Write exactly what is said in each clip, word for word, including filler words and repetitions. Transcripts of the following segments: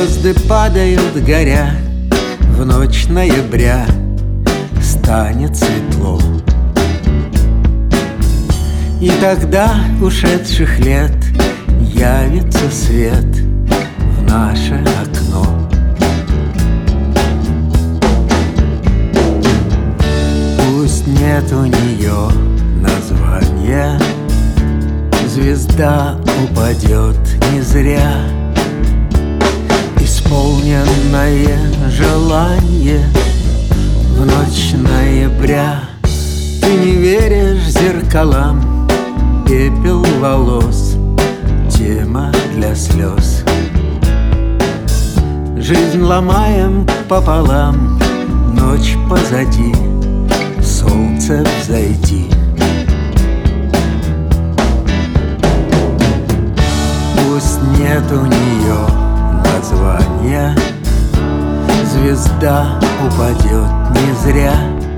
Звезды падают, горя, в ночь ноября станет светло. И тогда ушедших лет явится свет в наше окно. Пусть нет у нее названия, звезда упадет не зря. Исполненное желание в ночь ноября. Ты не веришь зеркалам, пепел волос, тема для слез. Жизнь ломаем пополам, ночь позади, солнце взойти. Пусть нет у нее названия, звезда упадет не зря.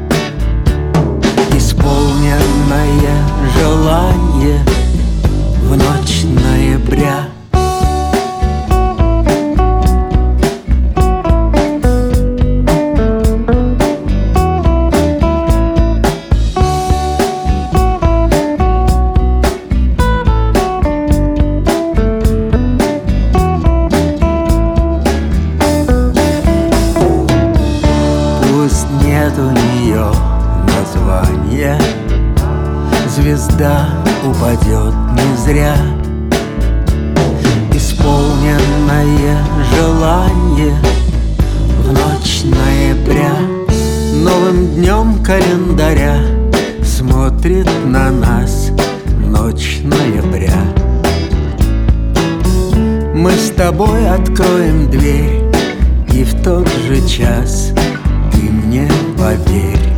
Исполненное желание в ночь ноября. Нет у нее названия, звезда упадет не зря. Исполненное желание в ночь ноября. Новым днем календаря смотрит на нас ночь ноября. Мы с тобой откроем дверь, и в тот же час ты мне поверь.